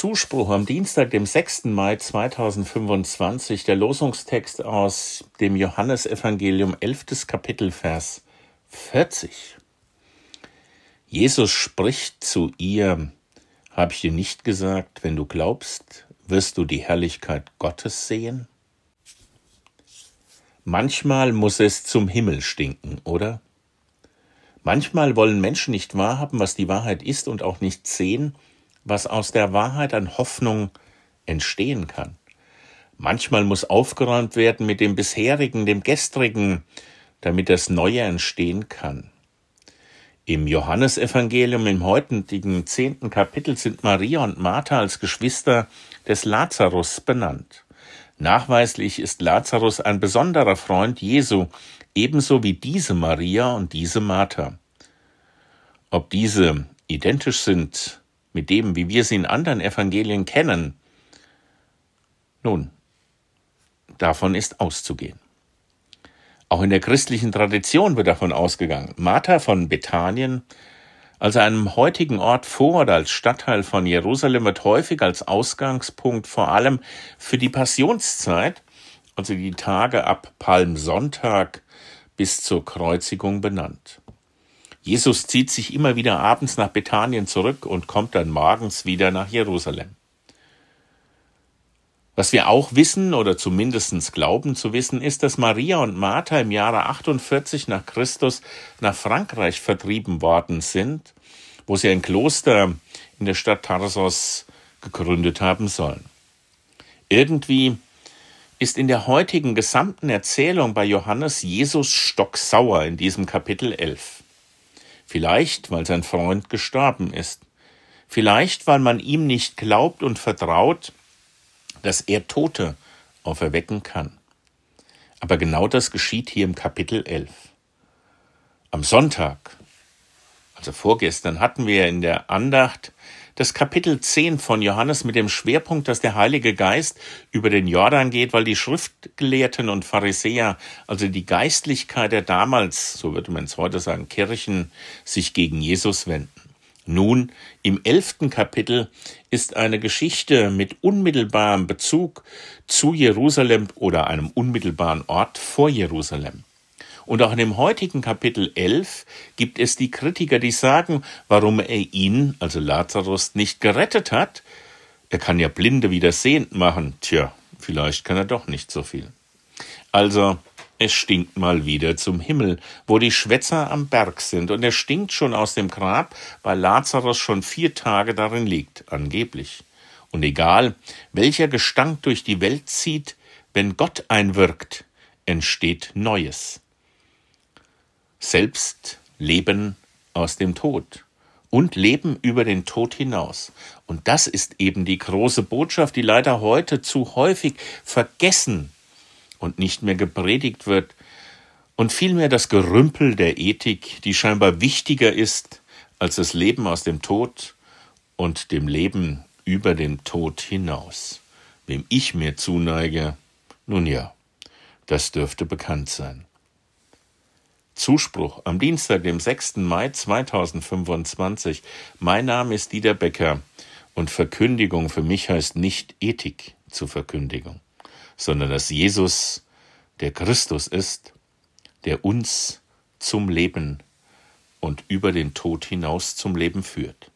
Zuspruch am Dienstag, dem 6. Mai 2025, der Losungstext aus dem Johannesevangelium, 11. Kapitel, Vers 40. Jesus spricht zu ihr: Habe ich dir nicht gesagt, wenn du glaubst, wirst du die Herrlichkeit Gottes sehen? Manchmal muss es zum Himmel stinken, oder? Manchmal wollen Menschen nicht wahrhaben, was die Wahrheit ist, und auch nicht sehen, was aus der Wahrheit an Hoffnung entstehen kann. Manchmal muss aufgeräumt werden mit dem Bisherigen, dem Gestrigen, damit das Neue entstehen kann. Im Johannesevangelium, im heutigen 10. Kapitel, sind Maria und Martha als Geschwister des Lazarus benannt. Nachweislich ist Lazarus ein besonderer Freund Jesu, ebenso wie diese Maria und diese Martha. Ob diese identisch sind mit dem, wie wir sie in anderen Evangelien kennen, nun, davon ist auszugehen. Auch in der christlichen Tradition wird davon ausgegangen. Martha von Bethanien, also einem heutigen Ort vor oder als Stadtteil von Jerusalem, wird häufig als Ausgangspunkt vor allem für die Passionszeit, also die Tage ab Palmsonntag bis zur Kreuzigung, benannt. Jesus zieht sich immer wieder abends nach Bethanien zurück und kommt dann morgens wieder nach Jerusalem. Was wir auch wissen oder zumindest glauben zu wissen, ist, dass Maria und Martha im Jahre 48 nach Christus nach Frankreich vertrieben worden sind, wo sie ein Kloster in der Stadt Tarsos gegründet haben sollen. Irgendwie ist in der heutigen gesamten Erzählung bei Johannes Jesus stocksauer in diesem Kapitel 11. Vielleicht, weil sein Freund gestorben ist. Vielleicht, weil man ihm nicht glaubt und vertraut, dass er Tote auferwecken kann. Aber genau das geschieht hier im Kapitel 11. Am Sonntag, also vorgestern, hatten wir in der Andacht das Kapitel 10 von Johannes mit dem Schwerpunkt, dass der Heilige Geist über den Jordan geht, weil die Schriftgelehrten und Pharisäer, also die Geistlichkeit der damals, so würde man es heute sagen, Kirchen, sich gegen Jesus wenden. Nun, im 11. Kapitel ist eine Geschichte mit unmittelbarem Bezug zu Jerusalem oder einem unmittelbaren Ort vor Jerusalem. Und auch in dem heutigen Kapitel 11 gibt es die Kritiker, die sagen, warum er ihn, also Lazarus, nicht gerettet hat. Er kann ja Blinde wieder sehend machen. Tja, vielleicht kann er doch nicht so viel. Also, es stinkt mal wieder zum Himmel, wo die Schwätzer am Berg sind. Und er stinkt schon aus dem Grab, weil Lazarus schon 4 Tage darin liegt, angeblich. Und egal, welcher Gestank durch die Welt zieht, wenn Gott einwirkt, entsteht Neues. Selbst Leben aus dem Tod und Leben über den Tod hinaus. Und das ist eben die große Botschaft, die leider heute zu häufig vergessen und nicht mehr gepredigt wird, und vielmehr das Gerümpel der Ethik, die scheinbar wichtiger ist als das Leben aus dem Tod und dem Leben über den Tod hinaus. Wem ich mir zuneige, nun ja, das dürfte bekannt sein. Zuspruch am Dienstag, dem 6. Mai 2025. Mein Name ist Dieter Becker und Verkündigung für mich heißt nicht Ethik zur Verkündigung, sondern dass Jesus der Christus ist, der uns zum Leben und über den Tod hinaus zum Leben führt.